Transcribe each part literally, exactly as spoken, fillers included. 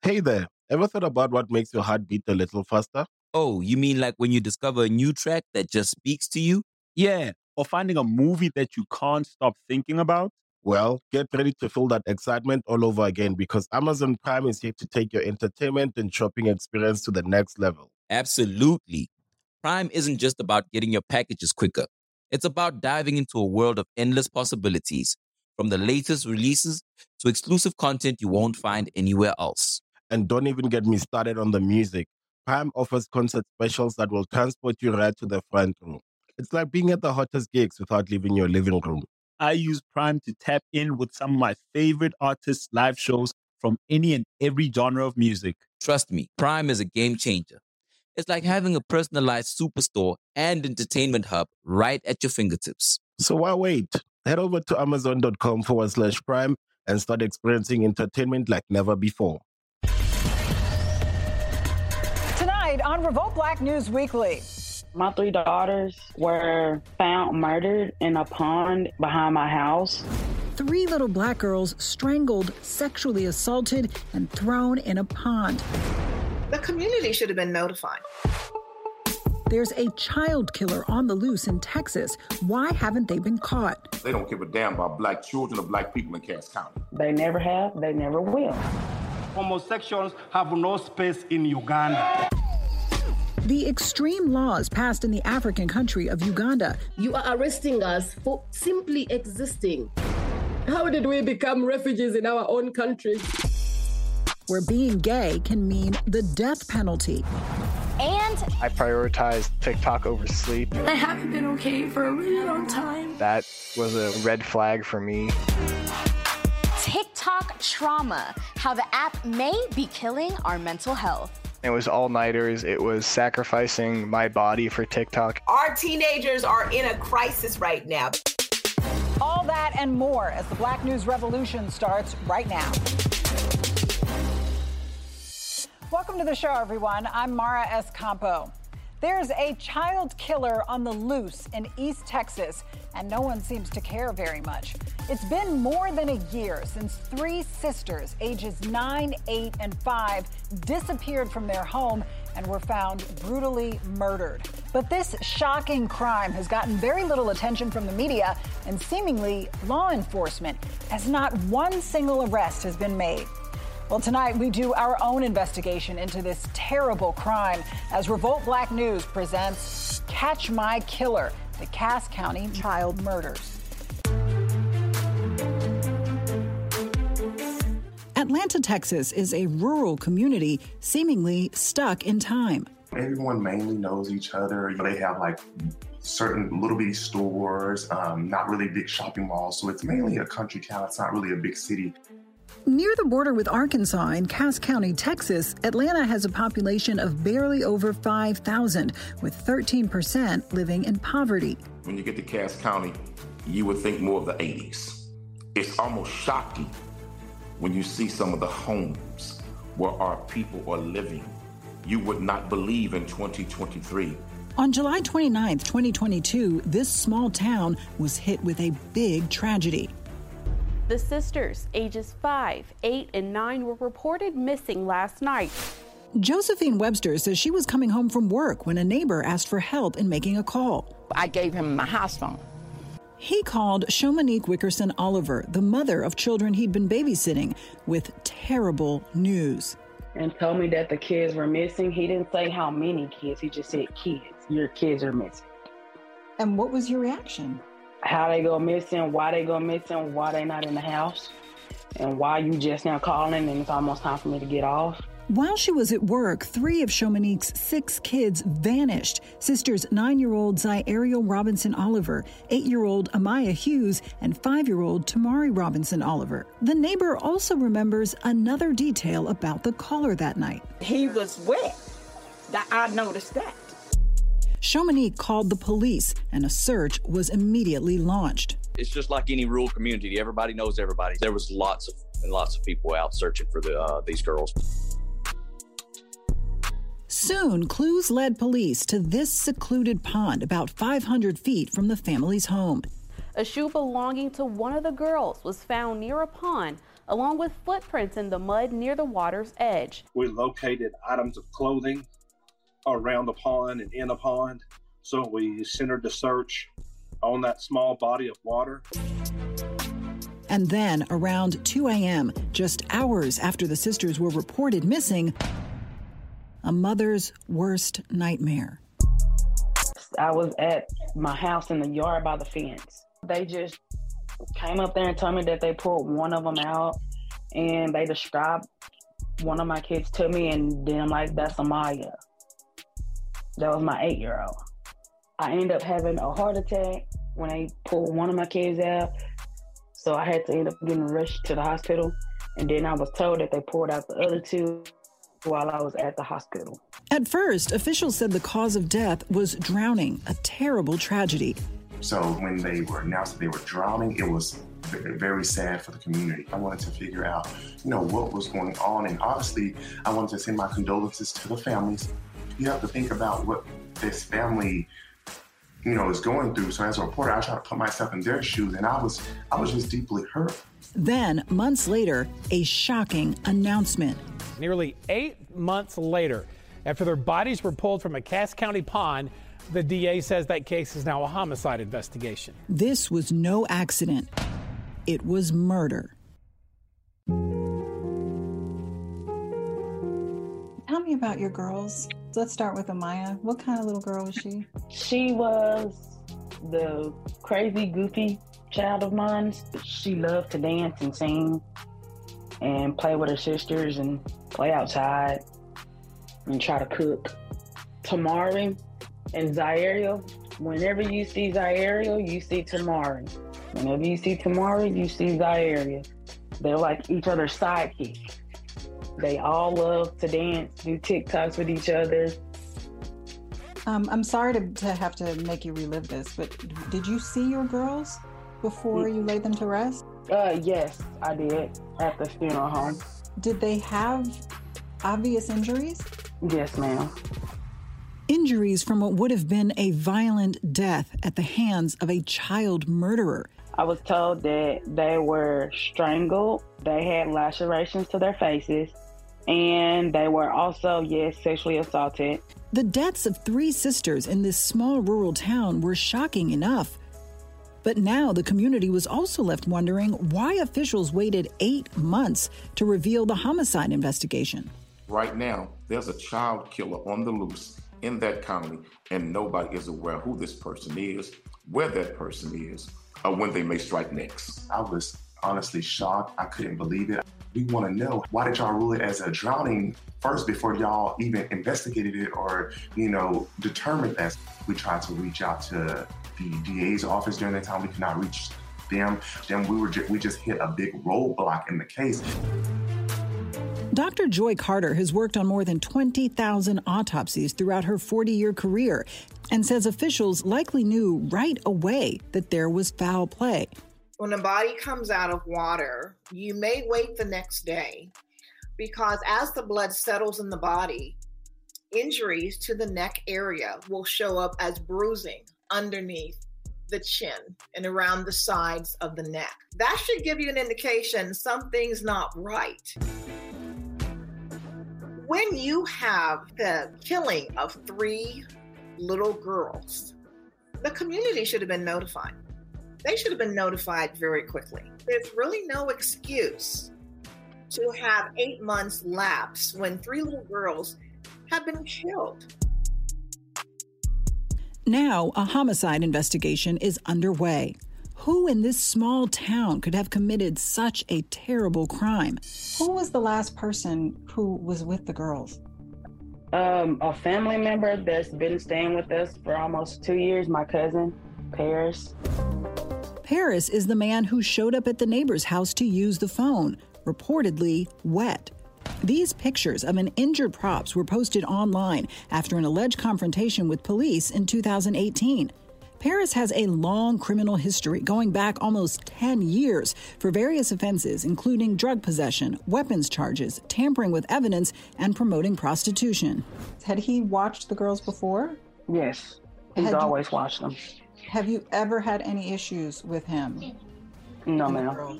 Hey there, ever thought about what makes your heart beat a little faster? Oh, you mean like when you discover a new track that just speaks to you? Yeah, or finding a movie that you can't stop thinking about? Well, get ready to feel that excitement all over again because Amazon Prime is here to take your entertainment and shopping experience to the next level. Absolutely. Prime isn't just about getting your packages quicker. It's about diving into a world of endless possibilities, from the latest releases to exclusive content you won't find anywhere else. And don't even get me started on the music. Prime offers concert specials that will transport you right to the front row. It's like being at the hottest gigs without leaving your living room. I use Prime to tap in with some of my favorite artists' live shows from any and every genre of music. Trust me, Prime is a game changer. It's like having a personalized superstore and entertainment hub right at your fingertips. So why wait? Head over to amazon.com forward slash prime and start experiencing entertainment like never before. Tonight on Revolt Black News Weekly. My three daughters were found murdered in a pond behind my house. Three little black girls strangled, sexually assaulted, and thrown in a pond. The community should have been notified. There's a child killer on the loose in Texas. Why haven't they been caught? They don't give a damn about black children or black people in Cass County. They never have, they never will. Homosexuals have no space in Uganda. The extreme laws passed in the African country of Uganda. You are arresting us for simply existing. How did we become refugees in our own country? Where being gay can mean the death penalty. And I prioritize TikTok over sleep. I haven't been okay for a really long time. That was a red flag for me. TikTok trauma, how the app may be killing our mental health. It was all-nighters. It was sacrificing my body for TikTok. Our teenagers are in a crisis right now. All that and more as the Black News Revolution starts right now. Welcome to the show, everyone. I'm Mara Escampo. There's a child killer on the loose in East Texas, and no one seems to care very much. It's been more than a year since three sisters, ages nine, eight, and five, disappeared from their home and were found brutally murdered. But this shocking crime has gotten very little attention from the media and seemingly law enforcement, as not one single arrest has been made. Well, tonight we do our own investigation into this terrible crime as Revolt Black News presents Catch My Killer, the Cass County child murders. Atlanta, Texas is a rural community seemingly stuck in time. Everyone mainly knows each other. They have like certain little bitty stores, um, not really big shopping malls. So it's mainly a country town. It's not really a big city. Near the border with Arkansas in Cass County, Texas, Atlanta has a population of barely over five thousand, with thirteen percent living in poverty. When you get to Cass County, you would think more of the eighties. It's almost shocking when you see some of the homes where our people are living. You would not believe in twenty twenty-three. On July twenty-ninth, twenty twenty-two, this small town was hit with a big tragedy. The sisters, ages five, eight, and nine, were reported missing last night. Josephine Webster says she was coming home from work when a neighbor asked for help in making a call. I gave him my house phone. He called Shomanique Wickerson Oliver, the mother of children he'd been babysitting, with terrible news. And told me that the kids were missing. He didn't say how many kids. He just said kids. Your kids are missing. And what was your reaction? How they go missing, why they go missing, why they not in the house, and why you just now calling and it's almost time for me to get off. While she was at work, three of Shomanique's six kids vanished. Sisters nine-year-old Zyariel Robinson Oliver, eight-year-old Amaya Hughes, and five-year-old Tamari Robinson Oliver. The neighbor also remembers another detail about the caller that night. He was wet. I noticed that. Shomanique called the police, and a search was immediately launched. It's just like any rural community. Everybody knows everybody. There was lots of and lots of people out searching for the uh, these girls. Soon, clues led police to this secluded pond about five hundred feet from the family's home. A shoe belonging to one of the girls was found near a pond along with footprints in the mud near the water's edge. We located items of clothing around the pond and in the pond, so we centered the search on that small body of water. And then, around two a.m., just hours after the sisters were reported missing, a mother's worst nightmare. I was at my house in the yard by the fence. They just came up there and told me that they pulled one of them out, and they described one of my kids to me, and then I'm like, that's Amaya. That was my eight-year-old. I ended up having a heart attack when they pulled one of my kids out, so I had to end up getting rushed to the hospital, and then I was told that they pulled out the other two while I was at the hospital. At first, officials said the cause of death was drowning, a terrible tragedy. So when they were announced that they were drowning, it was very, very sad for the community. I wanted to figure out, you know, what was going on, and obviously I wanted to send my condolences to the families. You have to think about what this family, you know, is going through. So as a reporter, I try to put myself in their shoes, and I was, I was just deeply hurt. Then, months later, a shocking announcement. Nearly eight months later, after their bodies were pulled from a Cass County pond, the D A says that case is now a homicide investigation. This was no accident. It was murder. Tell me about your girls. Let's start with Amaya. What kind of little girl was she? She was the crazy, goofy child of mine. She loved to dance and sing and play with her sisters and play outside and try to cook. Tamari and Zairiel, whenever you see Zairiel, you see Tamari. Whenever you see Tamari, you see Zairiel. They're like each other's sidekick. They all love to dance, do TikToks with each other. Um, I'm sorry to, to have to make you relive this, but did you see your girls before you laid them to rest? Uh, yes, I did, at the funeral home. Did they have obvious injuries? Yes, ma'am. Injuries from what would have been a violent death at the hands of a child murderer. I was told that they were strangled, they had lacerations to their faces, and they were also, yes, sexually assaulted. The deaths of three sisters in this small rural town were shocking enough. But now the community was also left wondering why officials waited eight months to reveal the homicide investigation. Right now, there's a child killer on the loose in that county, and nobody is aware who this person is, where that person is, or when they may strike next. I was honestly shocked. I couldn't believe it. We want to know, why did y'all rule it as a drowning first before y'all even investigated it or, you know, determined that? We tried to reach out to the D A's office during that time. We could not reach them. Then we were ju- we just hit a big roadblock in the case. Doctor Joy Carter has worked on more than twenty thousand autopsies throughout her forty-year career and says officials likely knew right away that there was foul play. When a body comes out of water, you may wait the next day because as the blood settles in the body, injuries to the neck area will show up as bruising underneath the chin and around the sides of the neck. That should give you an indication something's not right. When you have the killing of three little girls, the community should have been notified. They should have been notified very quickly. There's really no excuse to have eight months lapse when three little girls have been killed. Now, a homicide investigation is underway. Who in this small town could have committed such a terrible crime? Who was the last person who was with the girls? Um, a family member that's been staying with us for almost two years, my cousin, Paris. Paris is the man who showed up at the neighbor's house to use the phone, reportedly wet. These pictures of an injured Props were posted online after an alleged confrontation with police in two thousand eighteen. Paris has a long criminal history going back almost ten years for various offenses, including drug possession, weapons charges, tampering with evidence, and promoting prostitution. Had he watched the girls before? Yes, he's Had always you, watched them. Have you ever had any issues with him? No, ma'am.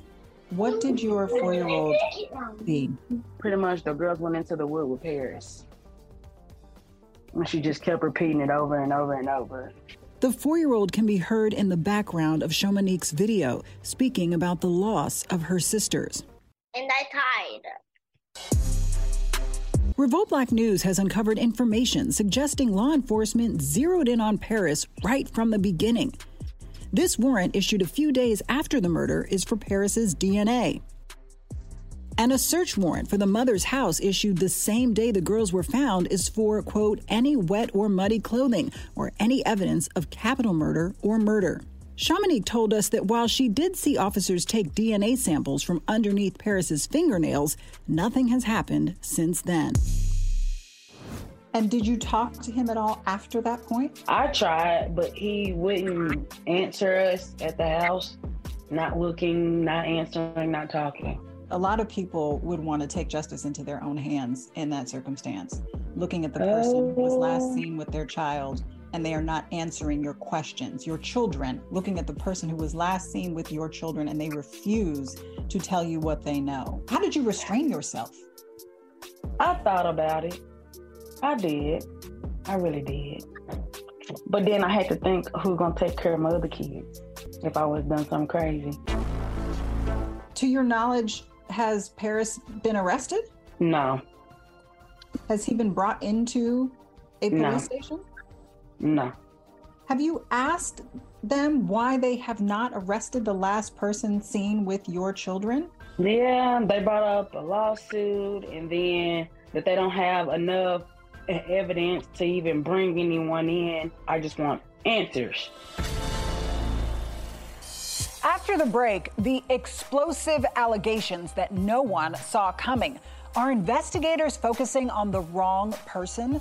What did your four-year-old see? Pretty much the girls went into the wood with Paris. And she just kept repeating it over and over and over. The four-year-old can be heard in the background of Shomanique's video, speaking about the loss of her sisters. And I cried. Revolt Black News has uncovered information suggesting law enforcement zeroed in on Paris right from the beginning. This warrant, issued a few days after the murder, is for Paris's D N A. And a search warrant for the mother's house, issued the same day the girls were found, is for, quote, any wet or muddy clothing or any evidence of capital murder or murder. Shomanique told us that while she did see officers take D N A samples from underneath Paris's fingernails, nothing has happened since then. And did you talk to him at all after that point? I tried, but he wouldn't answer us at the house. Not looking, not answering, not talking. A lot of people would want to take justice into their own hands in that circumstance. Looking at the person who was last seen with their child and they are not answering your questions. Your children, looking at the person who was last seen with your children and they refuse to tell you what they know. How did you restrain yourself? I thought about it. I did. I really did. But then I had to think, who's going to take care of my other kids if I was done something crazy? To your knowledge, has Paris been arrested? No. Has he been brought into a police No. station? No. Have you asked them why they have not arrested the last person seen with your children? Yeah, they brought up a lawsuit and then that they don't have enough evidence to even bring anyone in. I just want answers. After the break, the explosive allegations that no one saw coming. Are investigators focusing on the wrong person?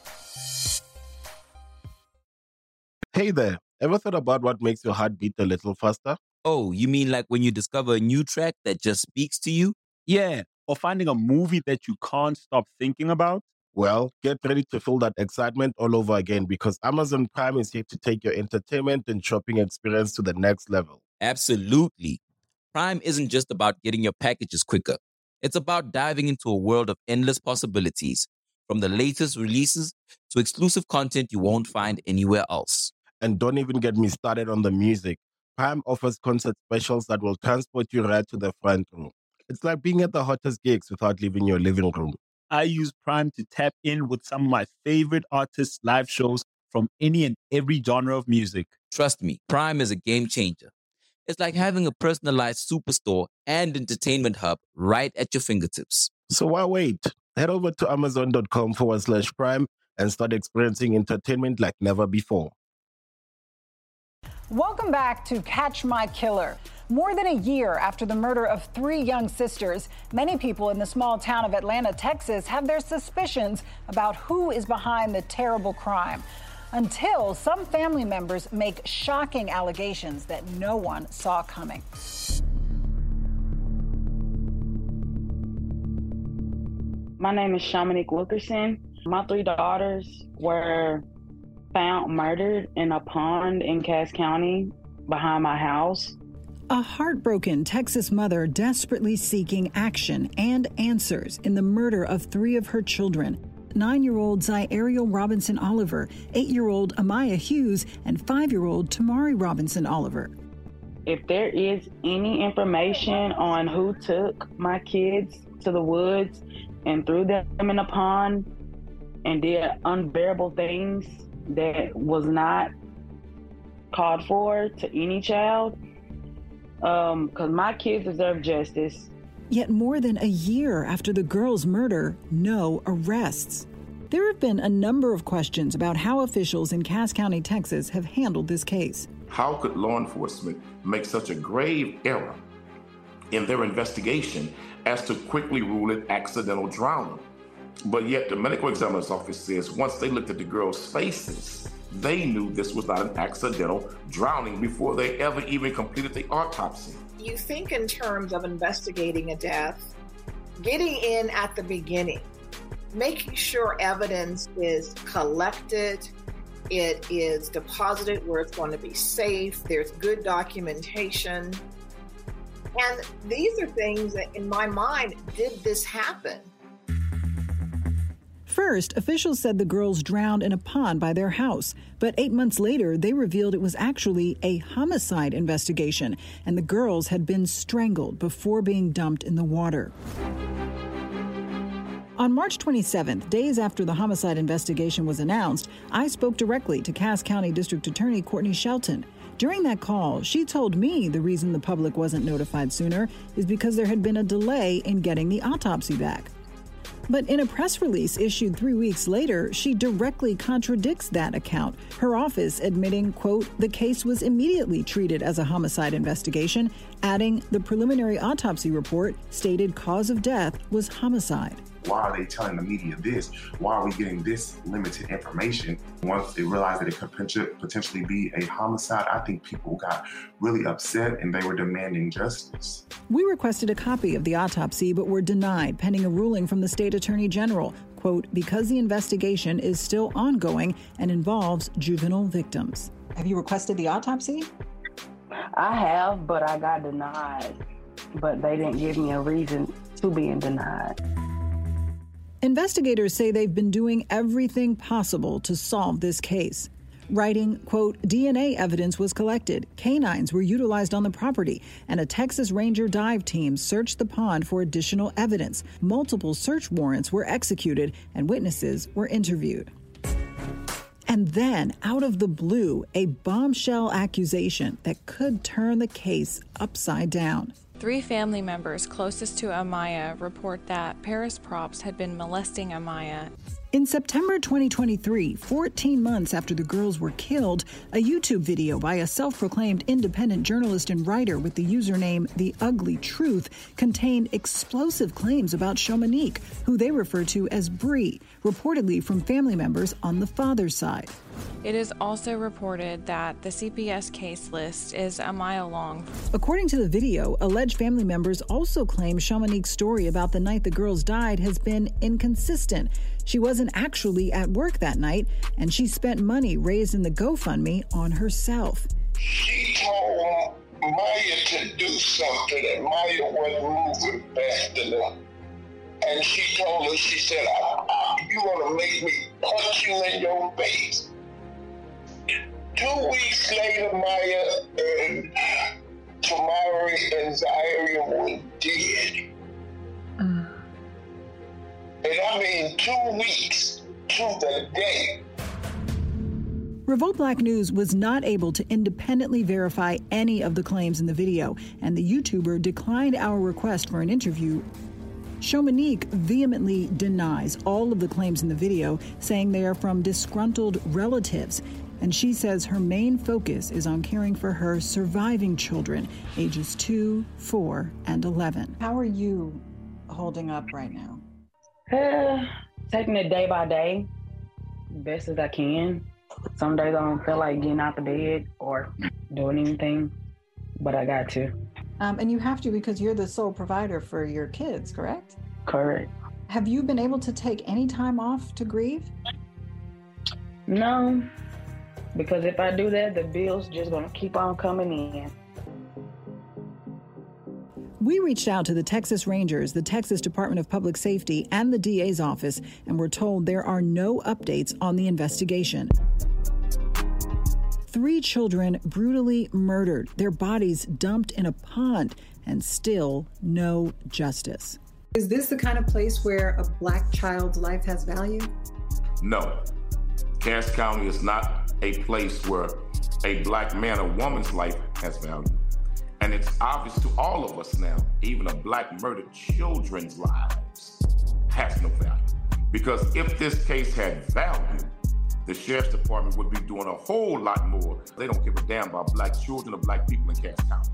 Hey there, ever thought about what makes your heart beat a little faster? Oh, you mean like when you discover a new track that just speaks to you? Yeah, or finding a movie that you can't stop thinking about? Well, get ready to feel that excitement all over again because Amazon Prime is here to take your entertainment and shopping experience to the next level. Absolutely. Prime isn't just about getting your packages quicker. It's about diving into a world of endless possibilities, from the latest releases to exclusive content you won't find anywhere else. And don't even get me started on the music. Prime offers concert specials that will transport you right to the front row. It's like being at the hottest gigs without leaving your living room. I use Prime to tap in with some of my favorite artists' live shows from any and every genre of music. Trust me, Prime is a game changer. It's like having a personalized superstore and entertainment hub right at your fingertips. So why wait? Head over to amazon.com forward slash prime and start experiencing entertainment like never before. Welcome back to Catch My Killer. More than a year after the murder of three young sisters, many people in the small town of Atlanta, Texas, have their suspicions about who is behind the terrible crime. Until some family members make shocking allegations that no one saw coming. My name is Shomanique Wilkerson. My three daughters were found murdered in a pond in Cass County behind my house. A heartbroken Texas mother desperately seeking action and answers in the murder of three of her children. Nine-year-old Zairiel Robinson Oliver, eight-year-old Amaya Hughes, and five-year-old Tamari Robinson Oliver. If there is any information on who took my kids to the woods and threw them in a pond and did unbearable things that was not called for to any child, um, because my kids deserve justice. Yet more than a year after the girls' murder, no arrests. There have been a number of questions about how officials in Cass County, Texas, have handled this case. How could law enforcement make such a grave error in their investigation as to quickly rule it accidental drowning? But yet the medical examiner's office says once they looked at the girls' faces, they knew this was not an accidental drowning before they ever even completed the autopsy. You think in terms of investigating a death, getting in at the beginning, making sure evidence is collected, it is deposited where it's going to be safe, there's good documentation. And these are things that, in my mind, did this happen? First, officials said the girls drowned in a pond by their house. But eight months later, they revealed it was actually a homicide investigation, and the girls had been strangled before being dumped in the water. On March twenty-seventh, days after the homicide investigation was announced, I spoke directly to Cass County District Attorney Courtney Shelton. During that call, she told me the reason the public wasn't notified sooner is because there had been a delay in getting the autopsy back. But in a press release issued three weeks later, she directly contradicts that account, her office admitting, quote, the case was immediately treated as a homicide investigation, adding the preliminary autopsy report stated cause of death was homicide. Why are they telling the media this? Why are we getting this limited information? Once they realized that it could potentially be a homicide, I think people got really upset and they were demanding justice. We requested a copy of the autopsy, but were denied pending a ruling from the state attorney general, quote, because the investigation is still ongoing and involves juvenile victims. Have you requested the autopsy? I have, but I got denied. But they didn't give me a reason to being denied. Investigators say they've been doing everything possible to solve this case. Writing, quote, D N A evidence was collected, canines were utilized on the property, and a Texas Ranger dive team searched the pond for additional evidence. Multiple search warrants were executed and witnesses were interviewed. And then, out of the blue, a bombshell accusation that could turn the case upside down. Three family members closest to Amaya report that Paris Props had been molesting Amaya. In September twenty twenty-three, fourteen months after the girls were killed, a YouTube video by a self-proclaimed independent journalist and writer with the username The Ugly Truth contained explosive claims about Shomanique, who they refer to as Bree, reportedly from family members on the father's side. It is also reported that the C P S case list is a mile long. According to the video, alleged family members also claim Shomanique's story about the night the girls died has been inconsistent. She wasn't actually at work that night, and she spent money raised in the GoFundMe on herself. She told Maya to do something, and Maya wasn't moving fast enough. And she told her, she said, I, I, you want to make me punch you in your face. Two weeks later, Maya and Tamari and Zaire were dead. Mm. And I mean two weeks to the day. Revolt Black News was not able to independently verify any of the claims in the video, and the YouTuber declined our request for an interview. Shomanique vehemently denies all of the claims in the video, saying they are from disgruntled relatives. And she says her main focus is on caring for her surviving children, ages two, four, and eleven. How are you holding up right now? Uh, taking it day by day, best as I can. Some days I don't feel like getting out the bed or doing anything, but I got to. Um, and you have to because you're the sole provider for your kids, correct? Correct. Have you been able to take any time off to grieve? No, because if I do that, the bills just gonna keep on coming in. We reached out to the Texas Rangers, the Texas Department of Public Safety, and the D A's office, and were told there are no updates on the investigation. Three children brutally murdered, their bodies dumped in a pond, and still no justice. Is this the kind of place where a Black child's life has value? No. Cass County is not a place where a Black man or woman's life has value. And it's obvious to all of us now, even a Black murdered children's lives has no value. Because if this case had value, the Sheriff's Department would be doing a whole lot more. They don't give a damn about Black children or Black people in Cass County.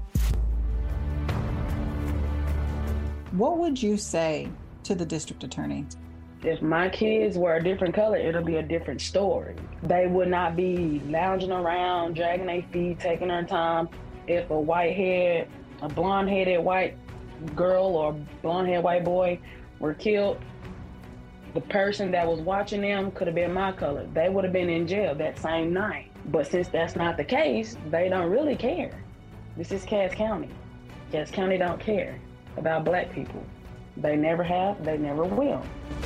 What would you say to the district attorney? If my kids were a different color, it'll be a different story. They would not be lounging around, dragging their feet, taking their time. If a white-haired, a blonde-headed white girl or blonde-haired white boy were killed, the person that was watching them could have been my color. They would have been in jail that same night. But since that's not the case, they don't really care. This is Cass County. Cass County don't care about black people. They never have, they never will.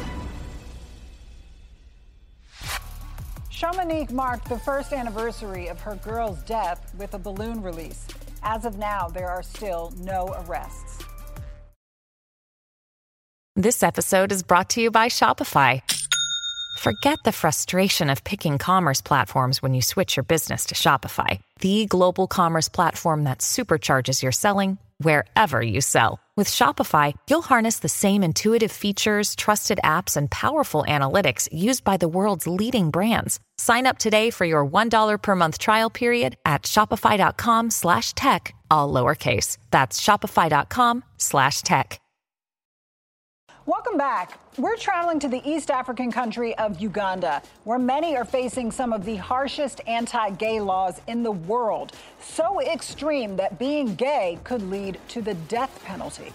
Shomanique marked the first anniversary of her girl's death with a balloon release. As of now, there are still no arrests. This episode is brought to you by Shopify. Forget the frustration of picking commerce platforms when you switch your business to Shopify, the global commerce platform that supercharges your selling wherever you sell. With Shopify, you'll harness the same intuitive features, trusted apps, and powerful analytics used by the world's leading brands. Sign up today for your one dollar per month trial period at shopify.com slash tech, all lowercase. That's shopify.com slash tech. Welcome back. We're traveling to the East African country of Uganda, where many are facing some of the harshest anti-gay laws in the world. So extreme that being gay could lead to the death penalty.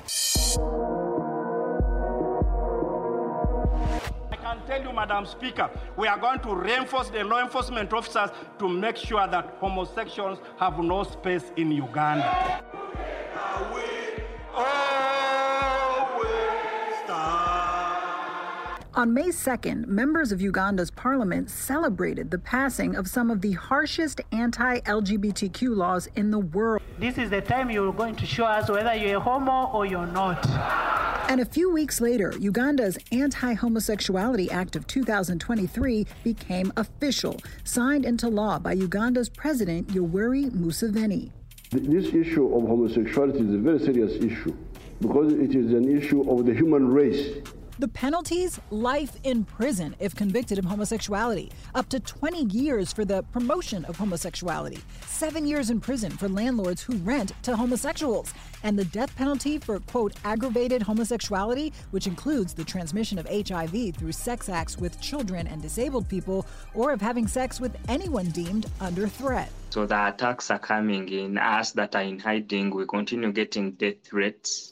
I can tell you, Madam Speaker, we are going to reinforce the law enforcement officers to make sure that homosexuals have no space in Uganda. On May second, members of Uganda's parliament celebrated the passing of some of the harshest anti-L G B T Q laws in the world. This is the time you're going to show us whether you're a homo or you're not. And a few weeks later, Uganda's Anti-Homosexuality Act of two thousand twenty-three became official, signed into law by Uganda's President Yoweri Museveni. This issue of homosexuality is a very serious issue because it is an issue of the human race. The penalties? Life in prison if convicted of homosexuality, up to twenty years for the promotion of homosexuality, seven years in prison for landlords who rent to homosexuals, and the death penalty for, quote, aggravated homosexuality, which includes the transmission of H I V through sex acts with children and disabled people, or of having sex with anyone deemed under threat. So the attacks are coming in. Us that are in hiding, we continue getting death threats.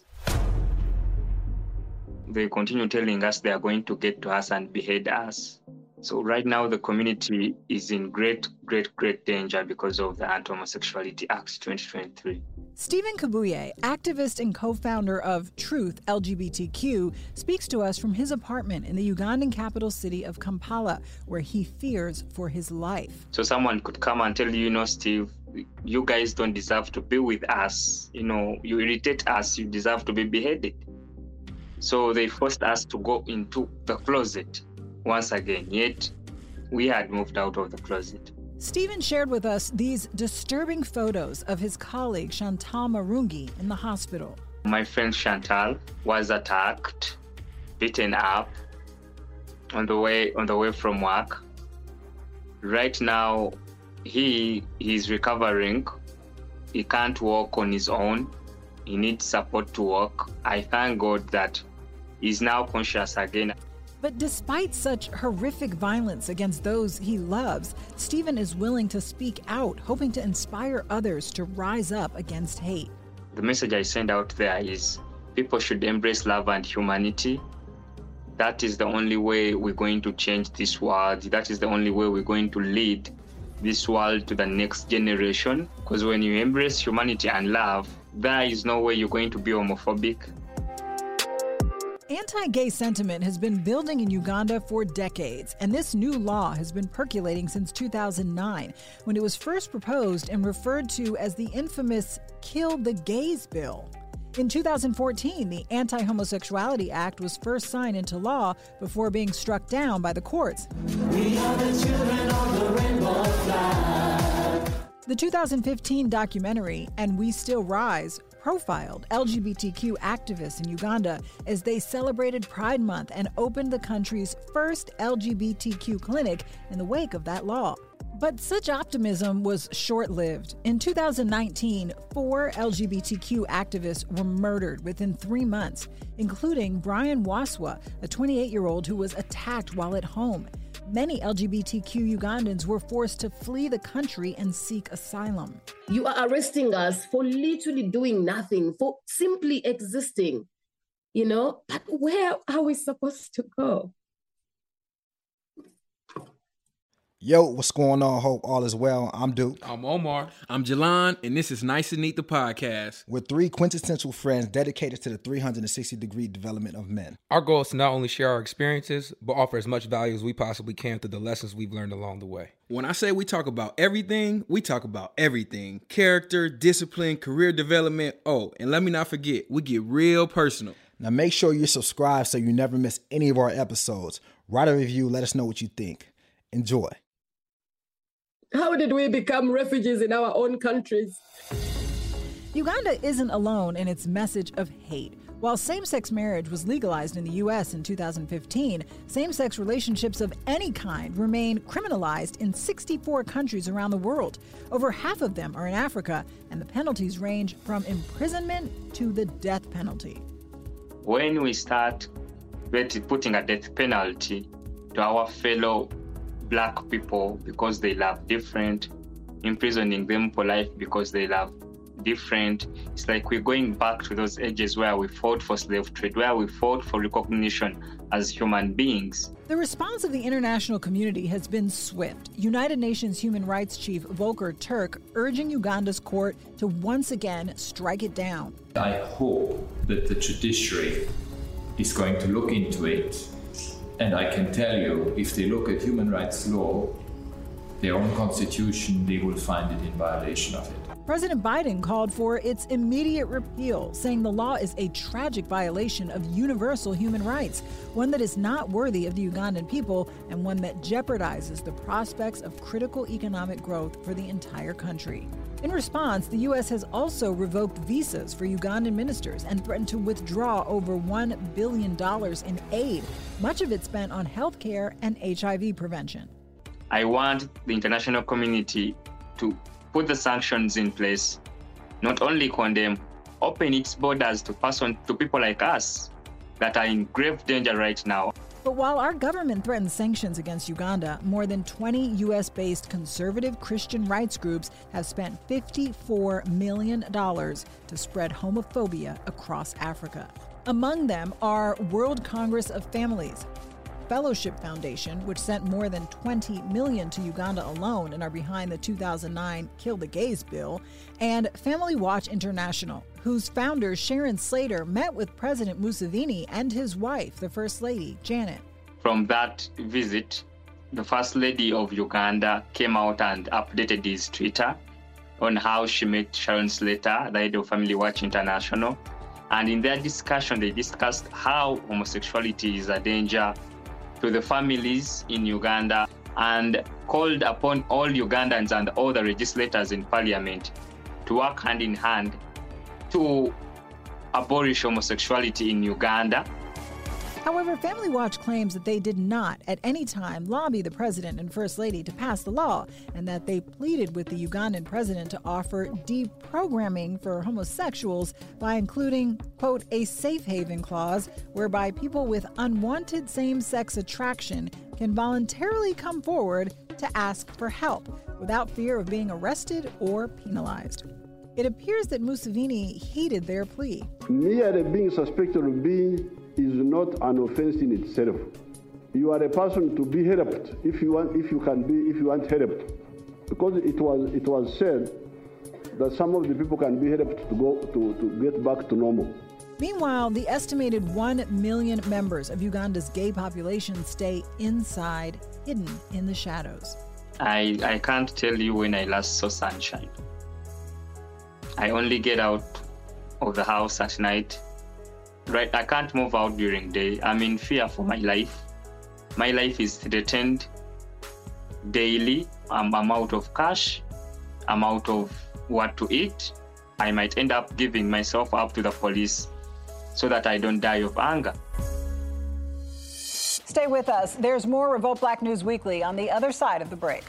They continue telling us they are going to get to us and behead us. So right now the community is in great, great, great danger because of the Anti-Homosexuality Act twenty twenty-three. Stephen Kabuye, activist and co-founder of Truth L G B T Q, speaks to us from his apartment in the Ugandan capital city of Kampala, where he fears for his life. So someone could come and tell you, you know, Steve, you guys don't deserve to be with us. You know, you irritate us, you deserve to be beheaded. So they forced us to go into the closet once again, yet we had moved out of the closet. Stephen shared with us these disturbing photos of his colleague Chantal Marungi in the hospital. My friend Chantal was attacked, beaten up on the way on the way from work. Right now, he is recovering. He can't walk on his own. He needs support to walk. I thank God that he's now conscious again. But despite such horrific violence against those he loves, Stephen is willing to speak out, hoping to inspire others to rise up against hate. The message I send out there is people should embrace love and humanity. That is the only way we're going to change this world. That is the only way we're going to lead this world to the next generation. Because when you embrace humanity and love, there is no way you're going to be homophobic. Anti-gay sentiment has been building in Uganda for decades, and this new law has been percolating since two thousand nine, when it was first proposed and referred to as the infamous Kill the Gays Bill. In two thousand fourteen, the Anti-Homosexuality Act was first signed into law before being struck down by the courts. We are the children of the rainbow flag. The two thousand fifteen documentary, And We Still Rise, profiled L G B T Q activists in Uganda as they celebrated Pride Month and opened the country's first L G B T Q clinic in the wake of that law. But such optimism was short-lived. In two thousand nineteen, four L G B T Q activists were murdered within three months, including Brian Waswa, a twenty-eight-year-old who was attacked while at home. Many L G B T Q Ugandans were forced to flee the country and seek asylum. You are arresting us for literally doing nothing, for simply existing, you know? But where are we supposed to go? Yo, what's going on? Hope all is well. I'm Duke. I'm Omar. I'm Jalan, and this is Nice and Neat, the podcast. We're three quintessential friends dedicated to the three hundred sixty degree development of men. Our goal is to not only share our experiences, but offer as much value as we possibly can through the lessons we've learned along the way. When I say we talk about everything, we talk about everything. Character, discipline, career development. Oh, and let me not forget, we get real personal. Now make sure you're subscribed so you never miss any of our episodes. Write a review, let us know what you think. Enjoy. How did we become refugees in our own countries? Uganda isn't alone in its message of hate. While same-sex marriage was legalized in the U S in two thousand fifteen, same-sex relationships of any kind remain criminalized in sixty-four countries around the world. Over half of them are in Africa, and the penalties range from imprisonment to the death penalty. When we start putting a death penalty to our fellow Black people because they love different, imprisoning them for life because they love different, it's like we're going back to those ages where we fought for slave trade, where we fought for recognition as human beings. The response of the international community has been swift. United Nations Human Rights Chief Volker Turk urging Uganda's court to once again strike it down. I hope that the judiciary is going to look into it. And I can tell you, if they look at human rights law, their own constitution, they will find it in violation of it. President Biden called for its immediate repeal, saying the law is a tragic violation of universal human rights, one that is not worthy of the Ugandan people and one that jeopardizes the prospects of critical economic growth for the entire country. In response, the U S has also revoked visas for Ugandan ministers and threatened to withdraw over one billion dollars in aid, much of it spent on health care and H I V prevention. I want the international community to put the sanctions in place, not only condemn, open its borders to person to people like us that are in grave danger right now. But while our government threatens sanctions against Uganda, more than twenty U S-based conservative Christian rights groups have spent fifty-four million dollars to spread homophobia across Africa. Among them are World Congress of Families, Fellowship Foundation, which sent more than twenty million dollars to Uganda alone and are behind the two thousand nine Kill the Gays bill, and Family Watch International, whose founder Sharon Slater met with President Museveni and his wife, the First Lady, Janet. From that visit, the First Lady of Uganda came out and updated his Twitter on how she met Sharon Slater, the head of Family Watch International. And in their discussion, they discussed how homosexuality is a danger to the families in Uganda and called upon all Ugandans and all the legislators in parliament to work hand in hand to abolish homosexuality in Uganda. However, Family Watch claims that they did not at any time lobby the president and first lady to pass the law, and that they pleaded with the Ugandan president to offer deprogramming for homosexuals by including, quote, a safe haven clause whereby people with unwanted same-sex attraction can voluntarily come forward to ask for help without fear of being arrested or penalized. It appears that Museveni heeded their plea. Merely being suspected of being is not an offense in itself. You are a person to be helped if you want, if you can be, if you want helped, because it was it was said that some of the people can be helped to go to, to get back to normal. Meanwhile, the estimated one million members of Uganda's gay population stay inside, hidden in the shadows. I I can't tell you when I last saw sunshine. I only get out of the house at night. Right, I can't move out during day. I'm in fear for my life. My life is threatened daily. I'm, I'm out of cash. I'm out of what to eat. I might end up giving myself up to the police so that I don't die of hunger. Stay with us. There's more Revolt Black News Weekly on the other side of the break.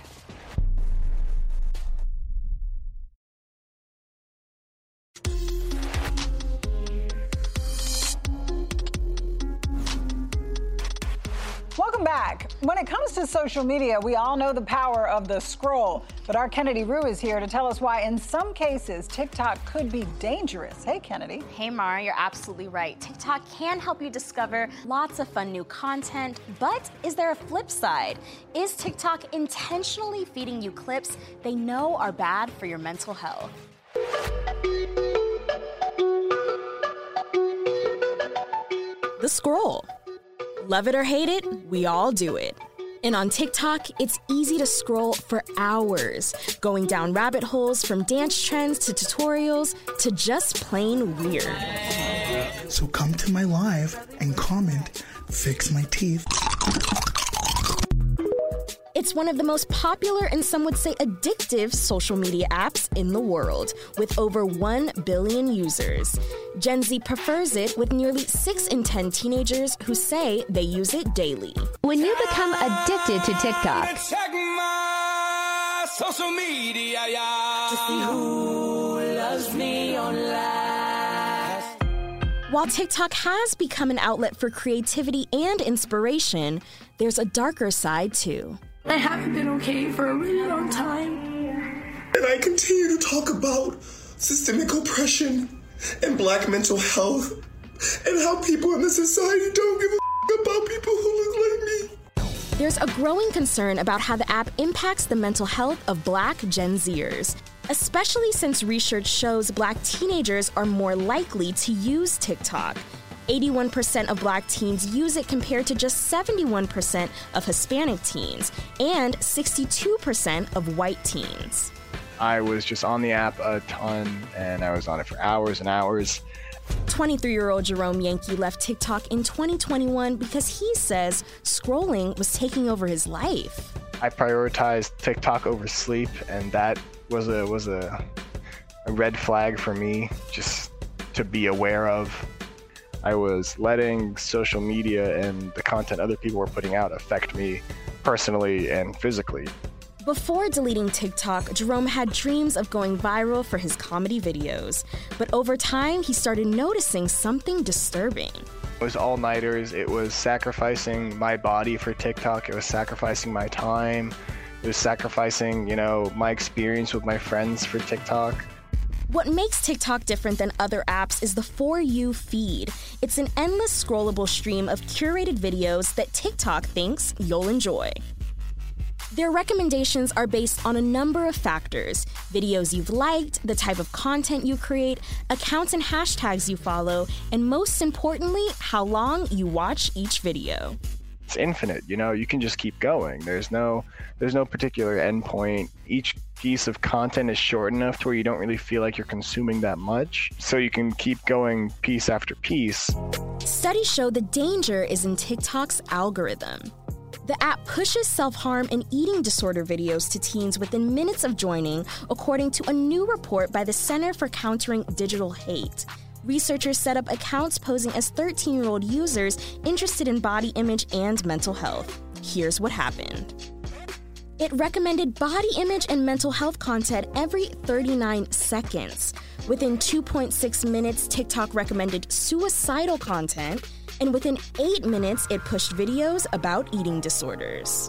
Welcome back. When it comes to social media, we all know the power of the scroll. But our Kennedy Rue is here to tell us why, in some cases, TikTok could be dangerous. Hey, Kennedy. Hey, Mara, you're absolutely right. TikTok can help you discover lots of fun new content. But is there a flip side? Is TikTok intentionally feeding you clips they know are bad for your mental health? The scroll. Love it or hate it, we all do it. And on TikTok, it's easy to scroll for hours, going down rabbit holes from dance trends to tutorials to just plain weird. So come to my live and comment, fix my teeth. It's one of the most popular and some would say addictive social media apps in the world, with over one billion users. Gen Z prefers it, with nearly six in ten teenagers who say they use it daily. When you become addicted to TikTok, Check my social media, yeah. To see who loves me online. While TikTok has become an outlet for creativity and inspiration, there's a darker side too. I haven't been okay for a really long time. And I continue to talk about systemic oppression and black mental health and how people in this society don't give a f- about people who look like me. There's a growing concern about how the app impacts the mental health of Black Gen Zers, especially since research shows Black teenagers are more likely to use TikTok. eighty-one percent of Black teens use it compared to just seventy-one percent of Hispanic teens and sixty-two percent of white teens. I was just on the app a ton, and I was on it for hours and hours. twenty-three-year-old Jerome Yankee left TikTok in twenty twenty-one because he says scrolling was taking over his life. I prioritized TikTok over sleep, and that was a was a, a red flag for me just to be aware of. I was letting social media and the content other people were putting out affect me personally and physically. Before deleting TikTok, Jerome had dreams of going viral for his comedy videos. But over time, he started noticing something disturbing. It was all-nighters. It was sacrificing my body for TikTok. It was sacrificing my time. It was sacrificing, you know, my experience with my friends for TikTok. What makes TikTok different than other apps is the For You feed. It's an endless scrollable stream of curated videos that TikTok thinks you'll enjoy. Their recommendations are based on a number of factors: videos you've liked, the type of content you create, accounts and hashtags you follow, and most importantly, how long you watch each video. It's infinite, you know, you can just keep going. There's no there's no particular endpoint. Each piece of content is short enough to where you don't really feel like you're consuming that much, so you can keep going piece after piece. Studies show the danger is in TikTok's algorithm. The app pushes self-harm and eating disorder videos to teens within minutes of joining, according to a new report by the Center for Countering Digital Hate. Researchers set up accounts posing as thirteen-year-old users interested in body image and mental health. Here's what happened. It recommended body image and mental health content every thirty-nine seconds. Within two point six minutes, TikTok recommended suicidal content, and within eight minutes, it pushed videos about eating disorders.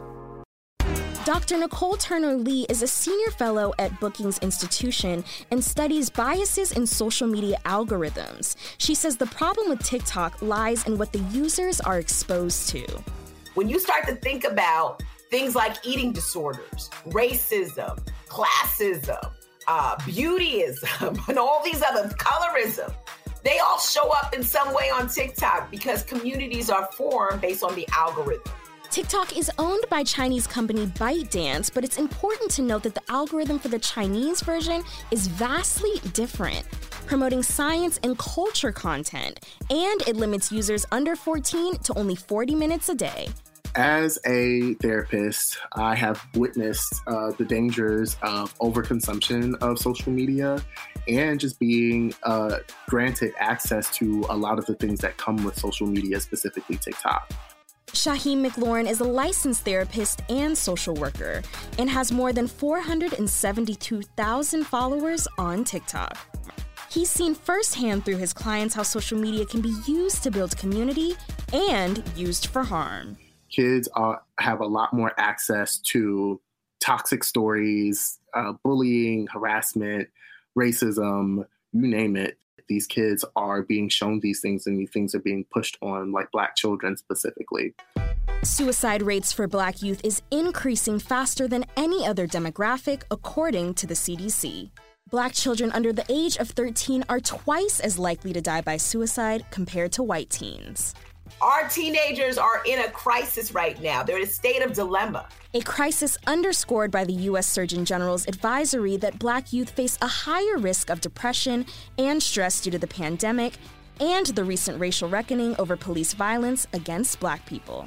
Doctor Nicole Turner-Lee is a senior fellow at Brookings Institution and studies biases in social media algorithms. She says the problem with TikTok lies in what the users are exposed to. When you start to think about things like eating disorders, racism, classism, uh, beautyism, and all these other, colorism, they all show up in some way on TikTok because communities are formed based on the algorithm. TikTok is owned by Chinese company ByteDance, but it's important to note that the algorithm for the Chinese version is vastly different, promoting science and culture content, and it limits users under fourteen to only forty minutes a day. As a therapist, I have witnessed uh, the dangers of overconsumption of social media and just being uh, granted access to a lot of the things that come with social media, specifically TikTok. Shaheem McLaurin is a licensed therapist and social worker and has more than four hundred seventy-two thousand followers on TikTok. He's seen firsthand through his clients how social media can be used to build community and used for harm. kids are, have a lot more access to toxic stories, uh, bullying, harassment, racism, you name it. These kids are being shown these things, and these things are being pushed on, like Black children specifically. Suicide rates for Black youth is increasing faster than any other demographic, according to the C D C. Black children under the age of thirteen are twice as likely to die by suicide compared to white teens. Our teenagers are in a crisis right now. They're in a state of dilemma. A crisis underscored by the U S Surgeon General's advisory that Black youth face a higher risk of depression and stress due to the pandemic and the recent racial reckoning over police violence against Black people.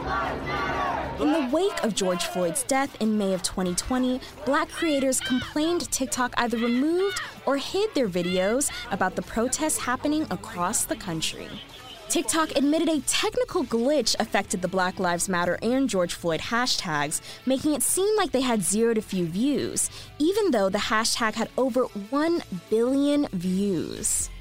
In the wake of George Floyd's death in May of twenty twenty, Black creators complained TikTok either removed or hid their videos about the protests happening across the country. TikTok admitted a technical glitch affected the Black Lives Matter and George Floyd hashtags, making it seem like they had zero to few views, even though the hashtag had over one billion views.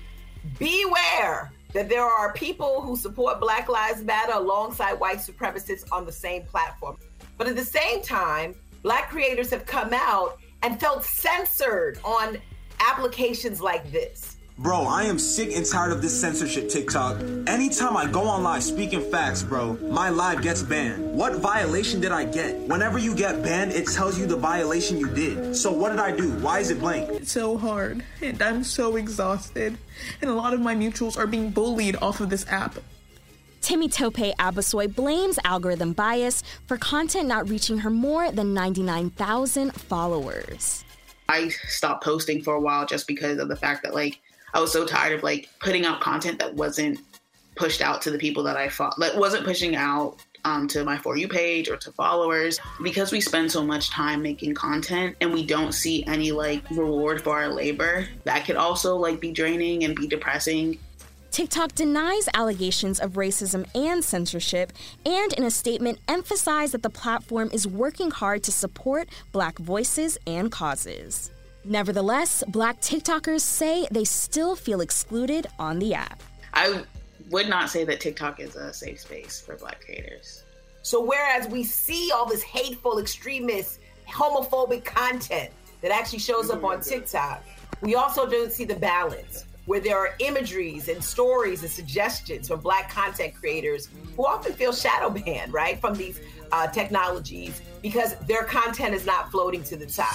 Beware that there are people who support Black Lives Matter alongside white supremacists on the same platform. But at the same time, Black creators have come out and felt censored on applications like this. Bro, I am sick and tired of this censorship TikTok. Anytime I go on live speaking facts, bro, my live gets banned. What violation did I get? Whenever you get banned, it tells you the violation you did. So what did I do? Why is it blank? It's so hard, and I'm so exhausted. And a lot of my mutuals are being bullied off of this app. Timmy Tope Abasoy blames algorithm bias for content not reaching her more than ninety-nine thousand followers. I stopped posting for a while just because of the fact that, like, I was so tired of like putting out content that wasn't pushed out to the people that I fought, that wasn't pushing out um, to my For You page or to followers. Because we spend so much time making content and we don't see any like reward for our labor, that could also like be draining and be depressing. TikTok denies allegations of racism and censorship, and in a statement emphasized that the platform is working hard to support Black voices and causes. Nevertheless, Black TikTokers say they still feel excluded on the app. I would not say that TikTok is a safe space for Black creators. So whereas we see all this hateful, extremist, homophobic content that actually shows up on TikTok, we also don't see the balance, where there are imageries and stories and suggestions from Black content creators who often feel shadow banned, right, from these uh, technologies because their content is not floating to the top.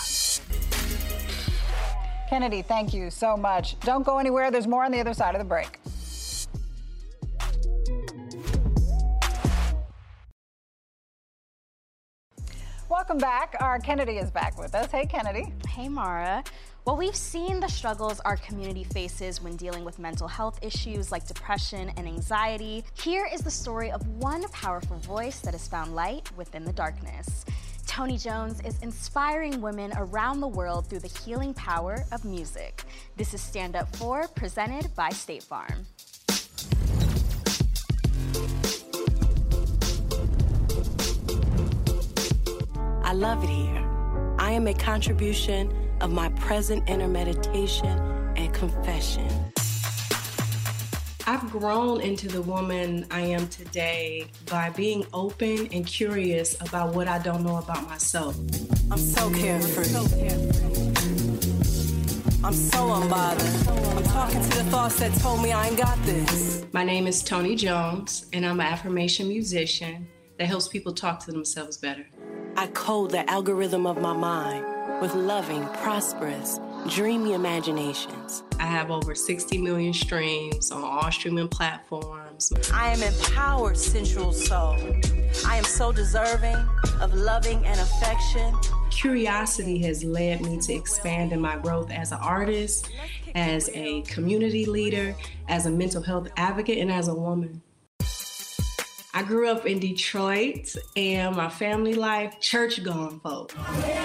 Kennedy, thank you so much. Don't go anywhere. There's more on the other side of the break. Welcome back. Our Kennedy is back with us. Hey, Kennedy. Hey, Mara. Well, we've seen the struggles our community faces when dealing with mental health issues like depression and anxiety. Here is the story of one powerful voice that has found light within the darkness. Tony Jones is inspiring women around the world through the healing power of music. This is Stand Up For, presented by State Farm. I love it here. I am a contribution of my present inner meditation and confession. I've grown into the woman I am today by being open and curious about what I don't know about myself. I'm so carefree. So carefree. I'm so unbothered. I'm talking to the thoughts that told me I ain't got this. My name is Tony Jones, and I'm an affirmation musician that helps people talk to themselves better. I code the algorithm of my mind with loving, prosperous, dreamy imaginations. I have over sixty million streams on all streaming platforms. I am empowered sensual soul. I am so deserving of loving and affection. Curiosity has led me to expand in my growth as an artist, as a community leader, as a mental health advocate, and as a woman. I grew up in Detroit, and my family life, church-going folk.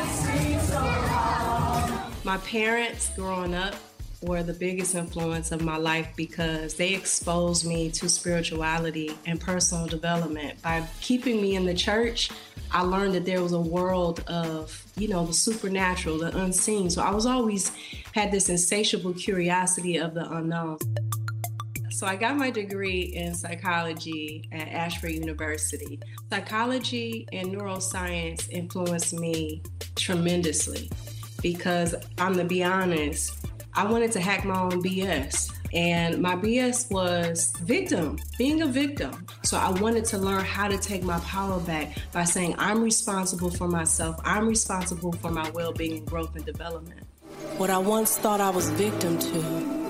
My parents growing up were the biggest influence of my life because they exposed me to spirituality and personal development. By keeping me in the church, I learned that there was a world of, you know, the supernatural, the unseen. So I was always had this insatiable curiosity of the unknown. So I got my degree in psychology at Ashford University. Psychology and neuroscience influenced me tremendously because I'm gonna be honest, I wanted to hack my own B S. And my B S was victim, being a victim. So I wanted to learn how to take my power back by saying I'm responsible for myself. I'm responsible for my well-being and growth and development. What I once thought I was victim to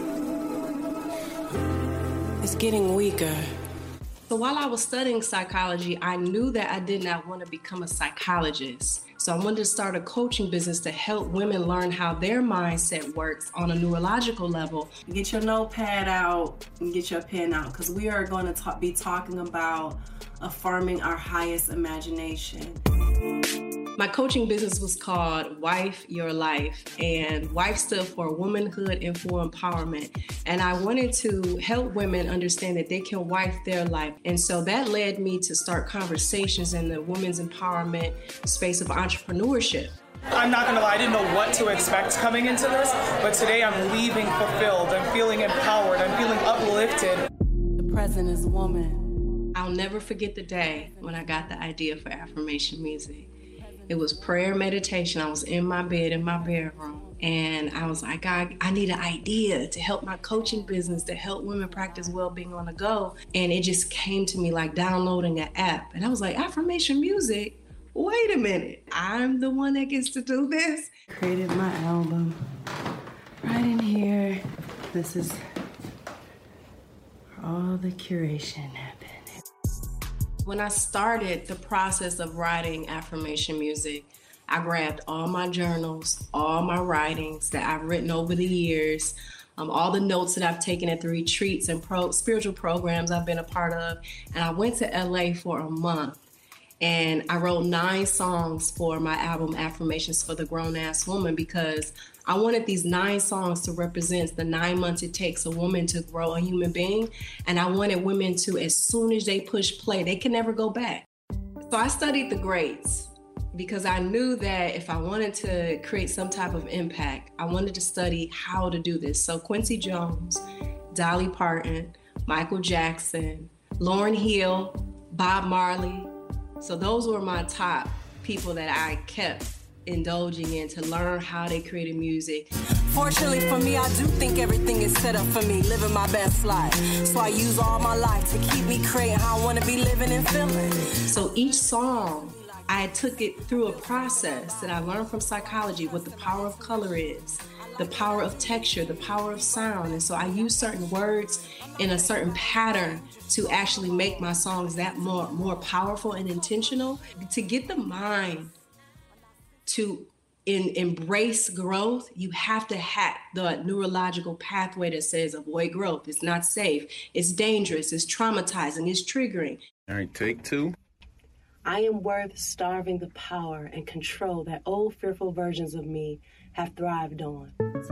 is getting weaker. So while I was studying psychology, I knew that I did not want to become a psychologist. So I wanted to start a coaching business to help women learn how their mindset works on a neurological level. Get your notepad out and get your pen out, because we are going to talk, be talking about affirming our highest imagination. My coaching business was called Wife Your Life, and WIFE stood for Womanhood and for Empowerment. And I wanted to help women understand that they can wife their life. And so that led me to start conversations in the women's empowerment space of entrepreneurship. I'm not gonna lie, I didn't know what to expect coming into this, but today I'm leaving fulfilled. I'm feeling empowered. I'm feeling uplifted. The present is woman. I'll never forget the day when I got the idea for affirmation music. It was prayer meditation. I was in my bed, in my bedroom, and I was like, God, I need an idea to help my coaching business, to help women practice well-being on the go. And it just came to me like downloading an app. And I was like, affirmation music? Wait a minute. I'm the one that gets to do this? Created my album right in here. This is where all the curation happened. When I started the process of writing affirmation music, I grabbed all my journals, all my writings that I've written over the years, um, all the notes that I've taken at the retreats and pro- spiritual programs I've been a part of, and I went to L A for a month. And I wrote nine songs for my album, Affirmations for the Grown-Ass Woman, because I wanted these nine songs to represent the nine months it takes a woman to grow a human being. And I wanted women to, as soon as they push play, they can never go back. So I studied the greats because I knew that if I wanted to create some type of impact, I wanted to study how to do this. So Quincy Jones, Dolly Parton, Michael Jackson, Lauryn Hill, Bob Marley. So those were my top people that I kept indulging in to learn how they created music. Fortunately for me, I do think everything is set up for me, living my best life. So I use all my life to keep me creating how I want to be living and feeling. So each song, I took it through a process that I learned from psychology, what the power of color is, the power of texture, the power of sound. And so I use certain words in a certain pattern to actually make my songs that more, more powerful and intentional. To get the mind to in, embrace growth, you have to hack the neurological pathway that says avoid growth. It's not safe, it's dangerous, it's traumatizing, it's triggering. All right, take two. I am worth starving the power and control that old fearful versions of me have thrived on.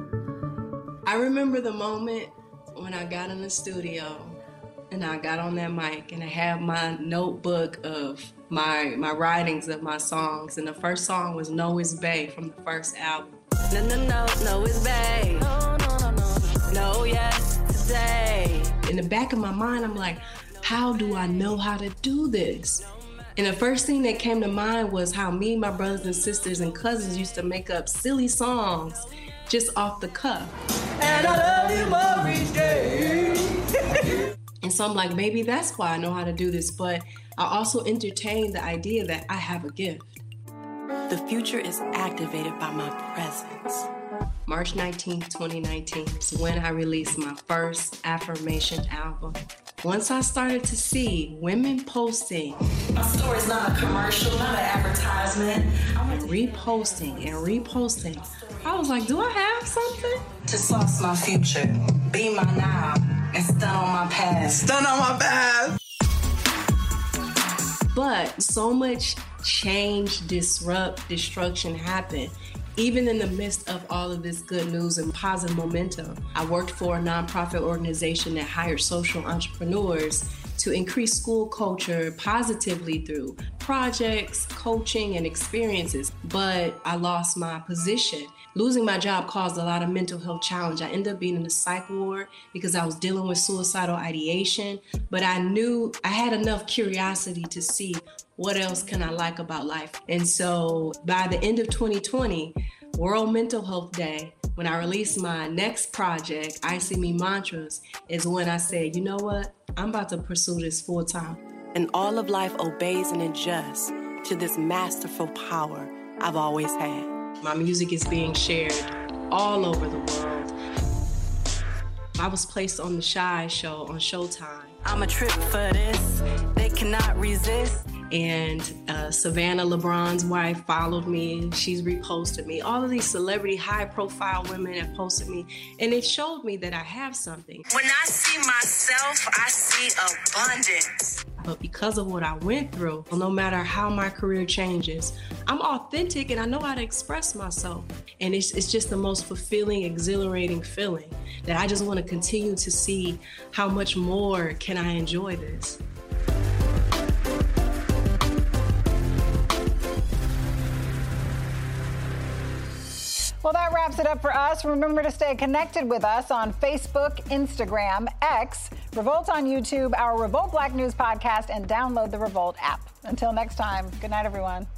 I remember the moment when I got in the studio and I got on that mic and I had my notebook of my my writings of my songs, and the first song was No Is Bae from the first album. No, no, no, no is bae. No, no, no, no. No, yes, today. In the back of my mind, I'm like, how do I know how to do this? And the first thing that came to mind was how me, my brothers and sisters and cousins used to make up silly songs just off the cuff. And I love you every day. And so I'm like, maybe that's why I know how to do this. But I also entertained the idea that I have a gift. The future is activated by my presence. March nineteenth, twenty nineteen is when I released my first affirmation album. Once I started to see women posting, my story's not a commercial, not an advertisement, and reposting and reposting, I was like, do I have something? To sauce my future, be my now, and stun on my past. Stun on my past! But so much change, disrupt, destruction happened. Even in the midst of all of this good news and positive momentum, I worked for a nonprofit organization that hired social entrepreneurs to increase school culture positively through projects, coaching, and experiences. But I lost my position. Losing my job caused a lot of mental health challenge. I ended up being in the psych ward because I was dealing with suicidal ideation, but I knew I had enough curiosity to see what else can I like about life. And so by the end of twenty twenty, World Mental Health Day, when I released my next project, I See Me Mantras, is when I said, you know what? I'm about to pursue this full time. And all of life obeys and adjusts to this masterful power I've always had. My music is being shared all over the world. I was placed on the Shy Show on Showtime. I'm a trip for this. They cannot resist. And uh, Savannah LeBron's wife followed me. She's reposted me. All of these celebrity, high-profile women have posted me, and it showed me that I have something. When I see myself, I see abundance. But because of what I went through, no matter how my career changes, I'm authentic and I know how to express myself. And it's, it's just the most fulfilling, exhilarating feeling that I just want to continue to see how much more can I enjoy this. Well, that wraps it up for us. Remember to stay connected with us on Facebook, Instagram, X, Revolt on YouTube, our Revolt Black News podcast, and download the Revolt app. Until next time, good night, everyone.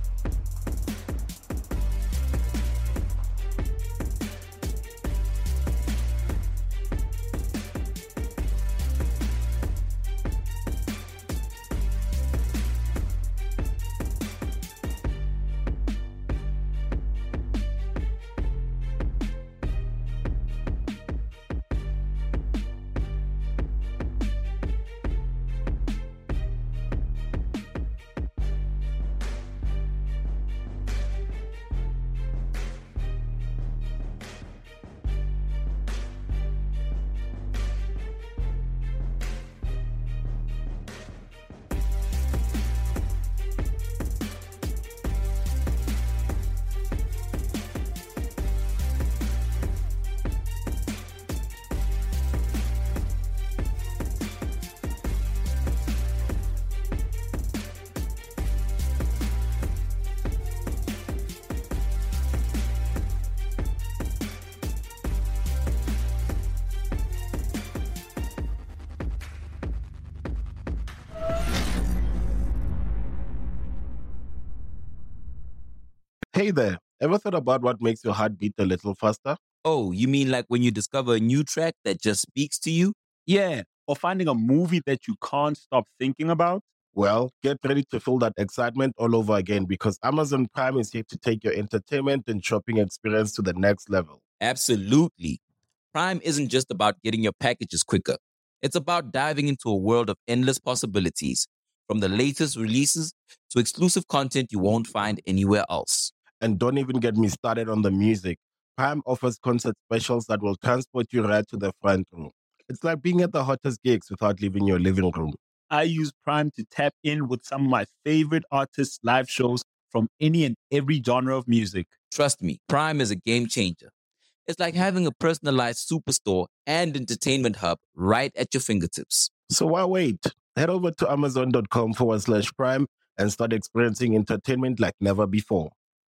Hey there, ever thought about what makes your heart beat a little faster? Oh, you mean like when you discover a new track that just speaks to you? Yeah, or finding a movie that you can't stop thinking about? Well, get ready to feel that excitement all over again because Amazon Prime is here to take your entertainment and shopping experience to the next level. Absolutely. Prime isn't just about getting your packages quicker. It's about diving into a world of endless possibilities, from the latest releases to exclusive content you won't find anywhere else. And don't even get me started on the music. Prime offers concert specials that will transport you right to the front row. It's like being at the hottest gigs without leaving your living room. I use Prime to tap in with some of my favorite artists' live shows from any and every genre of music. Trust me, Prime is a game changer. It's like having a personalized superstore and entertainment hub right at your fingertips. So why wait? Head over to amazon.com forward slash prime and start experiencing entertainment like never before.